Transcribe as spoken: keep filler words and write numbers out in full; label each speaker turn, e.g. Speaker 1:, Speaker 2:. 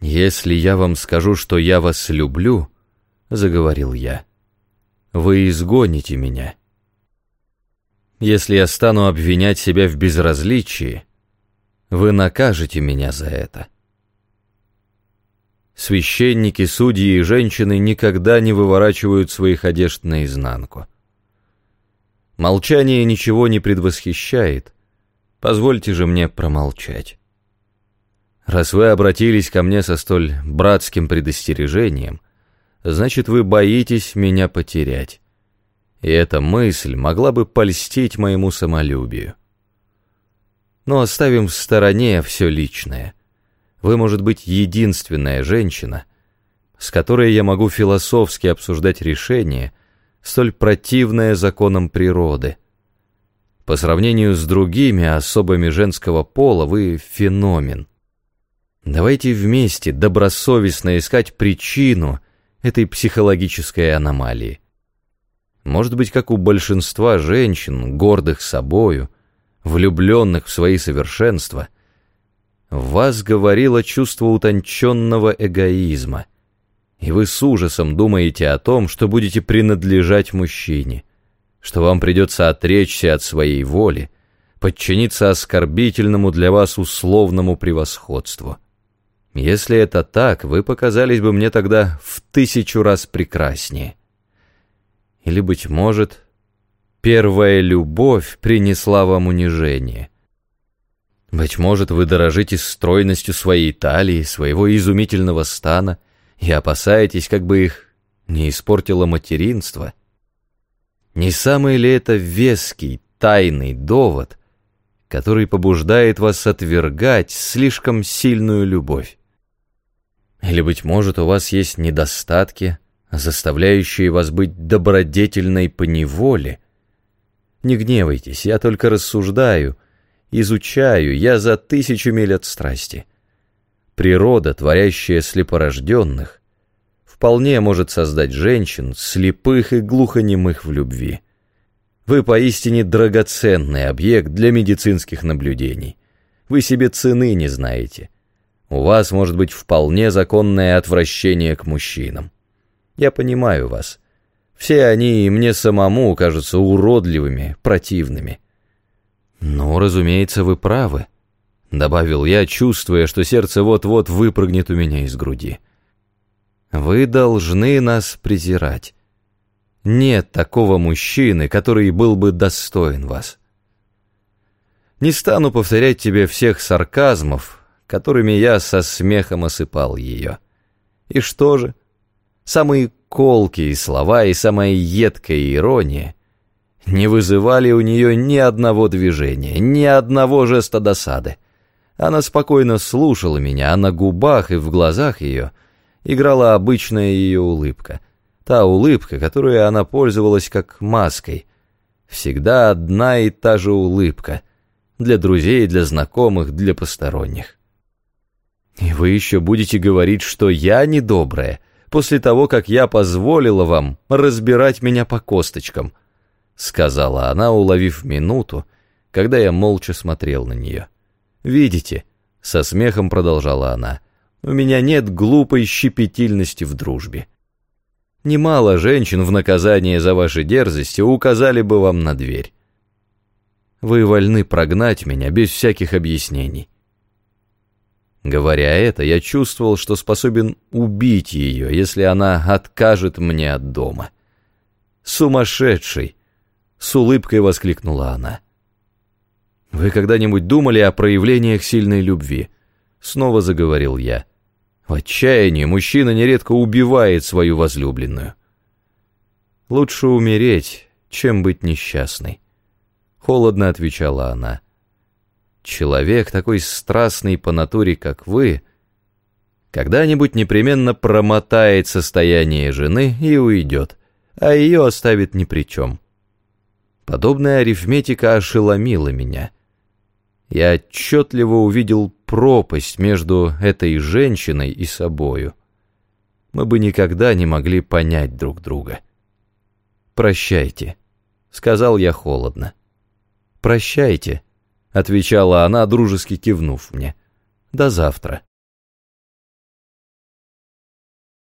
Speaker 1: «Если я вам скажу, что я вас люблю, — заговорил я, — вы изгоните меня. Если я стану обвинять себя в безразличии, вы накажете меня за это. Священники, судьи и женщины никогда не выворачивают своих одежд наизнанку. Молчание ничего не предвосхищает, позвольте же мне промолчать. Раз вы обратились ко мне со столь братским предостережением, значит, вы боитесь меня потерять, и эта мысль могла бы польстить моему самолюбию. Но оставим в стороне все личное. Вы, может быть, единственная женщина, с которой я могу философски обсуждать решение, столь противное законам природы. По сравнению с другими особами женского пола вы феномен. Давайте вместе добросовестно искать причину этой психологической аномалии. Может быть, как у большинства женщин, гордых собою, влюбленных в свои совершенства, в вас говорило чувство утонченного эгоизма, и вы с ужасом думаете о том, что будете принадлежать мужчине, что вам придется отречься от своей воли, подчиниться оскорбительному для вас условному превосходству. Если это так, вы показались бы мне тогда в тысячу раз прекраснее. Или, быть может, первая любовь принесла вам унижение. Быть может, вы дорожите стройностью своей талии, своего изумительного стана и опасаетесь, как бы их не испортило материнство. Не самый ли это веский, тайный довод, который побуждает вас отвергать слишком сильную любовь? Или, быть может, у вас есть недостатки, заставляющие вас быть добродетельной поневоле? Не гневайтесь, я только рассуждаю, изучаю, я за тысячу миль от страсти. Природа, творящая слепорожденных, вполне может создать женщин, слепых и глухонемых в любви. Вы поистине драгоценный объект для медицинских наблюдений. Вы себе цены не знаете. У вас может быть вполне законное отвращение к мужчинам. Я понимаю вас. Все они и мне самому кажутся уродливыми, противными. «Ну, разумеется, вы правы», — добавил я, чувствуя, что сердце вот-вот выпрыгнет у меня из груди. «Вы должны нас презирать. Нет такого мужчины, который был бы достоин вас. Не стану повторять тебе всех сарказмов, которыми я со смехом осыпал ее. И что же? Самые колкие слова и самая едкая ирония не вызывали у нее ни одного движения, ни одного жеста досады. Она спокойно слушала меня, а на губах и в глазах ее играла обычная ее улыбка. Та улыбка, которой она пользовалась как маской. Всегда одна и та же улыбка. Для друзей, для знакомых, для посторонних. И вы еще будете говорить, что я недобрая, после того, как я позволила вам разбирать меня по косточкам, — сказала она, уловив минуту, когда я молча смотрел на нее. «Видите, — со смехом продолжала она, — у меня нет глупой щепетильности в дружбе. Немало женщин в наказание за ваши дерзости указали бы вам на дверь. Вы вольны прогнать меня без всяких объяснений». Говоря это, я чувствовал, что способен убить ее, если она откажет мне от дома. «Сумасшедший!» — с улыбкой воскликнула она. «Вы когда-нибудь думали о проявлениях сильной любви?» — снова заговорил я. «В отчаянии мужчина нередко убивает свою возлюбленную. Лучше умереть, чем быть несчастной», — холодно отвечала она. «Человек, такой страстный по натуре, как вы, когда-нибудь непременно промотает состояние жены и уйдет, а ее оставит ни при чем». Подобная арифметика ошеломила меня. Я отчетливо увидел пропасть между этой женщиной и собою. Мы бы никогда не могли понять друг друга. «Прощайте», — сказал я холодно. «Прощайте», — отвечала она, дружески кивнув мне. «До завтра».